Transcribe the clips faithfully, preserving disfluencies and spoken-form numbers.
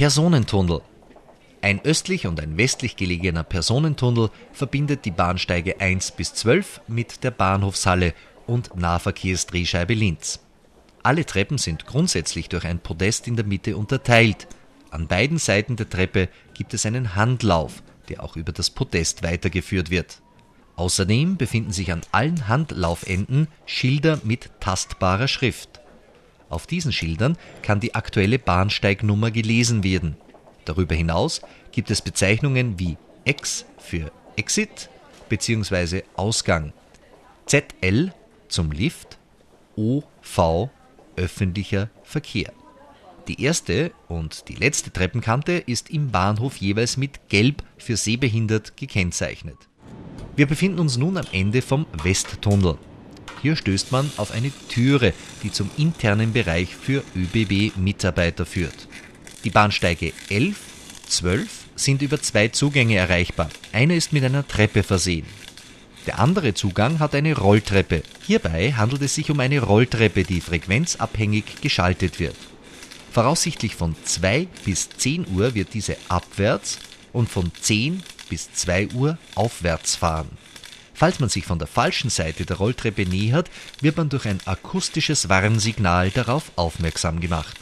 Personentunnel. Ein östlich und ein westlich gelegener Personentunnel verbindet die Bahnsteige eins bis zwölf mit der Bahnhofshalle und Nahverkehrsdrehscheibe Linz. Alle Treppen sind grundsätzlich durch ein Podest in der Mitte unterteilt. An beiden Seiten der Treppe gibt es einen Handlauf, der auch über das Podest weitergeführt wird. Außerdem befinden sich an allen Handlaufenden Schilder mit tastbarer Schrift. Auf diesen Schildern kann die aktuelle Bahnsteignummer gelesen werden. Darüber hinaus gibt es Bezeichnungen wie Ex für Exit bzw. Ausgang, Z L zum Lift, O V öffentlicher Verkehr. Die erste und die letzte Treppenkante ist im Bahnhof jeweils mit Gelb für sehbehindert gekennzeichnet. Wir befinden uns nun am Ende vom Westtunnel. Hier stößt man auf eine Türe, die zum internen Bereich für Ö B B-Mitarbeiter führt. Die Bahnsteige elf, zwölf sind über zwei Zugänge erreichbar. Einer ist mit einer Treppe versehen. Der andere Zugang hat eine Rolltreppe. Hierbei handelt es sich um eine Rolltreppe, die frequenzabhängig geschaltet wird. Voraussichtlich von zwei bis zehn Uhr wird diese abwärts und von zehn bis zwei Uhr aufwärts fahren. Falls man sich von der falschen Seite der Rolltreppe nähert, wird man durch ein akustisches Warnsignal darauf aufmerksam gemacht.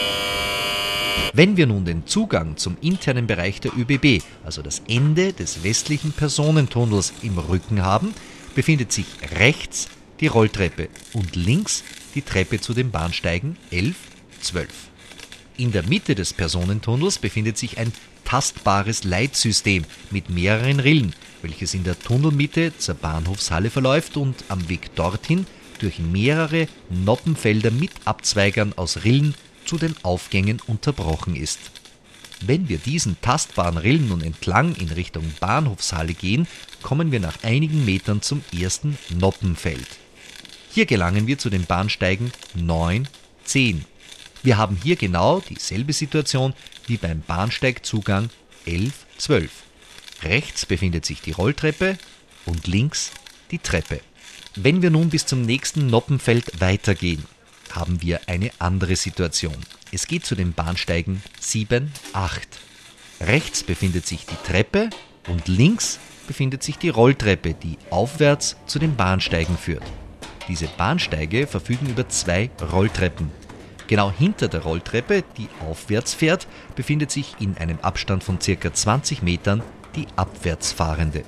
Wenn wir nun den Zugang zum internen Bereich der Ö B B, also das Ende des westlichen Personentunnels, im Rücken haben, befindet sich rechts die Rolltreppe und links die Treppe zu den Bahnsteigen elf, zwölf. In der Mitte des Personentunnels befindet sich ein tastbares Leitsystem mit mehreren Rillen, welches in der Tunnelmitte zur Bahnhofshalle verläuft und am Weg dorthin durch mehrere Noppenfelder mit Abzweigern aus Rillen zu den Aufgängen unterbrochen ist. Wenn wir diesen tastbaren Rillen nun entlang in Richtung Bahnhofshalle gehen, kommen wir nach einigen Metern zum ersten Noppenfeld. Hier gelangen wir zu den Bahnsteigen neun, zehn. Wir haben hier genau dieselbe Situation wie beim Bahnsteigzugang elf, zwölf. Rechts befindet sich die Rolltreppe und links die Treppe. Wenn wir nun bis zum nächsten Noppenfeld weitergehen, haben wir eine andere Situation. Es geht zu den Bahnsteigen sieben, acht. Rechts befindet sich die Treppe und links befindet sich die Rolltreppe, die aufwärts zu den Bahnsteigen führt. Diese Bahnsteige verfügen über zwei Rolltreppen. Genau hinter der Rolltreppe, die aufwärts fährt, befindet sich in einem Abstand von ca. zwanzig Metern die abwärtsfahrende.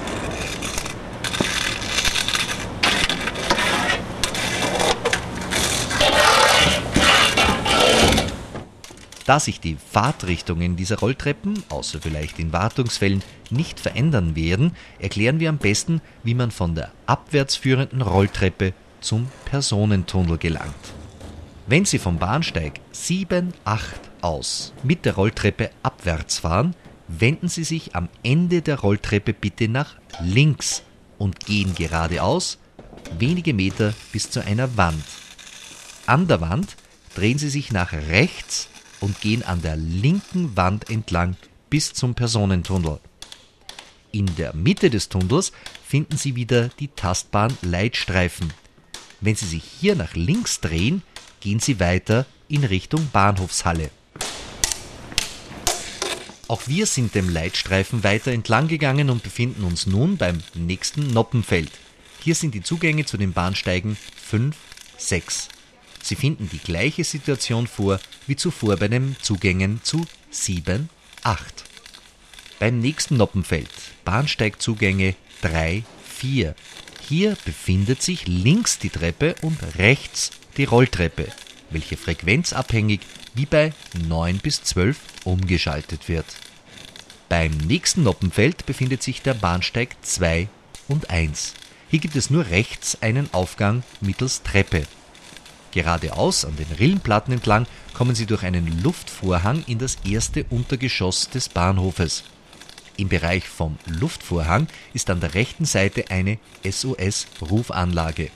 Da sich die Fahrtrichtungen dieser Rolltreppen, außer vielleicht in Wartungsfällen, nicht verändern werden, erklären wir am besten, wie man von der abwärts führenden Rolltreppe zum Personentunnel gelangt. Wenn Sie vom Bahnsteig sieben, acht aus mit der Rolltreppe abwärts fahren, wenden Sie sich am Ende der Rolltreppe bitte nach links und gehen geradeaus, wenige Meter bis zu einer Wand. An der Wand drehen Sie sich nach rechts und gehen an der linken Wand entlang bis zum Personentunnel. In der Mitte des Tunnels finden Sie wieder die tastbaren Leitstreifen. Wenn Sie sich hier nach links drehen, gehen Sie weiter in Richtung Bahnhofshalle. Auch wir sind dem Leitstreifen weiter entlang gegangen und befinden uns nun beim nächsten Noppenfeld. Hier sind die Zugänge zu den Bahnsteigen fünf, sechs. Sie finden die gleiche Situation vor wie zuvor bei den Zugängen zu sieben, acht. Beim nächsten Noppenfeld, Bahnsteigzugänge drei, vier. Hier befindet sich links die Treppe und rechts die Rolltreppe, welche frequenzabhängig wie bei neun bis zwölf umgeschaltet wird. Beim nächsten Noppenfeld befindet sich der Bahnsteig zwei und eins. Hier gibt es nur rechts einen Aufgang mittels Treppe. Geradeaus an den Rillenplatten entlang kommen Sie durch einen Luftvorhang in das erste Untergeschoss des Bahnhofes. Im Bereich vom Luftvorhang ist an der rechten Seite eine S O S-Rufanlage.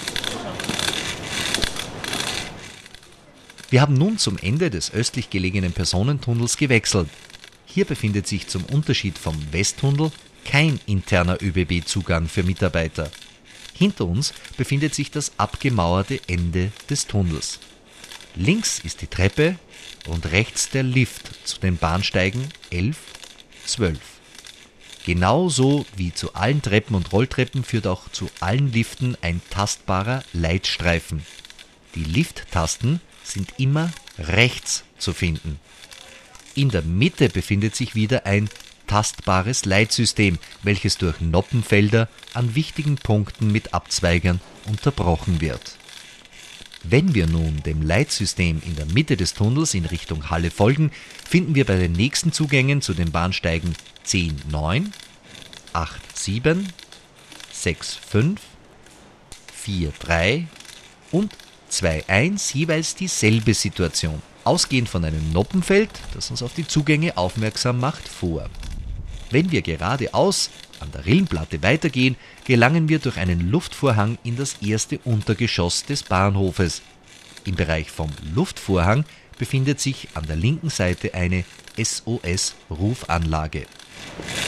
Wir haben nun zum Ende des östlich gelegenen Personentunnels gewechselt. Hier befindet sich zum Unterschied vom Westtunnel kein interner Ö B B-Zugang für Mitarbeiter. Hinter uns befindet sich das abgemauerte Ende des Tunnels. Links ist die Treppe und rechts der Lift zu den Bahnsteigen elf, zwölf. Genauso wie zu allen Treppen und Rolltreppen führt auch zu allen Liften ein tastbarer Leitstreifen. Die Lift-Tasten sind immer rechts zu finden. In der Mitte befindet sich wieder ein tastbares Leitsystem, welches durch Noppenfelder an wichtigen Punkten mit Abzweigern unterbrochen wird. Wenn wir nun dem Leitsystem in der Mitte des Tunnels in Richtung Halle folgen, finden wir bei den nächsten Zugängen zu den Bahnsteigen zehn neun, acht sieben, sechs fünf, vier drei und zwei eins jeweils dieselbe Situation. Ausgehend von einem Noppenfeld, das uns auf die Zugänge aufmerksam macht, vor. Wenn wir geradeaus an der Rillenplatte weitergehen, gelangen wir durch einen Luftvorhang in das erste Untergeschoss des Bahnhofes. Im Bereich vom Luftvorhang befindet sich an der linken Seite eine S O S-Rufanlage.